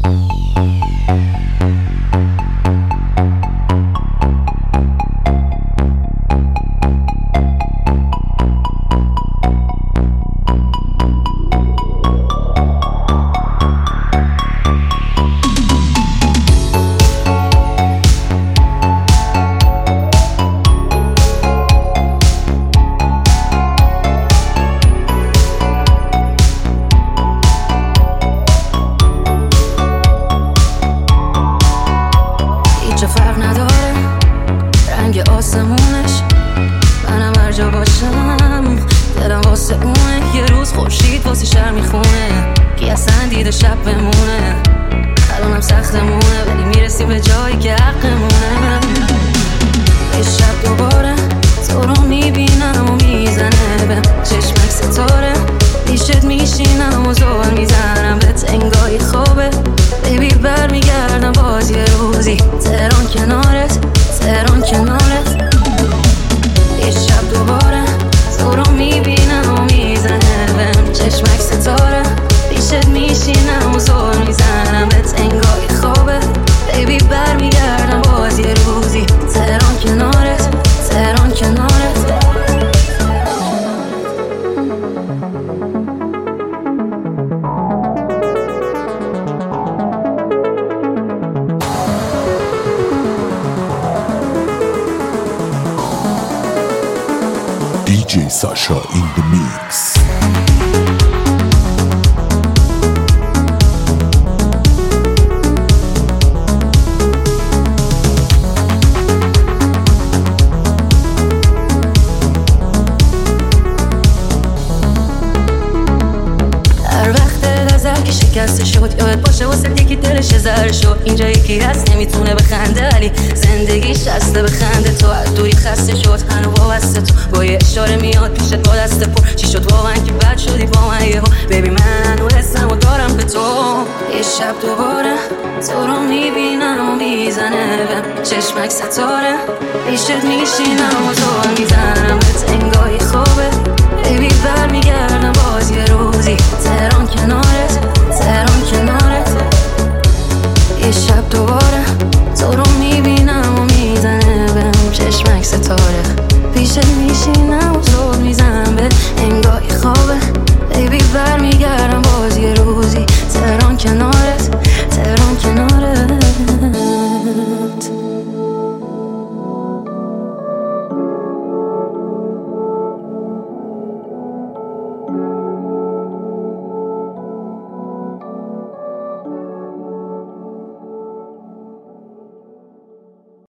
DJ Sasha in the mix. شکسته شد یاد باشه واسه یکی دلش زر شد اینجا یکی هست نمیتونه بخنده علی زندگیش دسته بخنده تو از دوری خسته شد هنو وابسته تو با یه اشاره میاد پیشت با دست پر چی شد واقعا که بد شدی با من یهو ببین من و حسم و دارم به تو یه شب دوباره تو رو میبینم و میزنه بهم چشمک ستاره پیشت میشینم و زور میزنم بهت انگاهی خوبه ببین برمیگردم